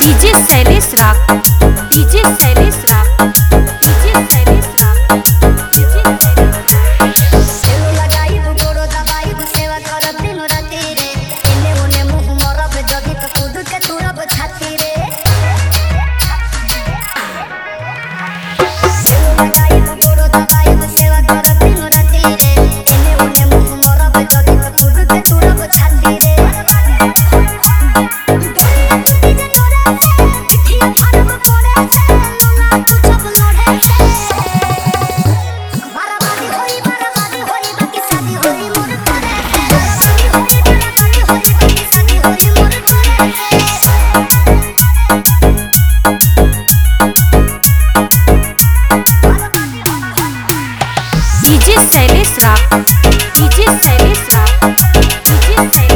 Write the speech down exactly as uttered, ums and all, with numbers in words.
DJ Shailesh राग DJ Shailesh राग DJ Shailesh राग डीजे सेव लगाई गोड़ो दबाई सेवा करब दिनो राती रे एने ओने मुंह मरब जदी तो कूद के तुरब छाती रे सेव लगाई गोड़ो दबाई सेवा करब दिनो राती रे एने ओने मुंह मरब जदी तो कूद के तुरब छाती रे डीजे शैलेश राग डीजे शैलेश राग डीजे शैलेश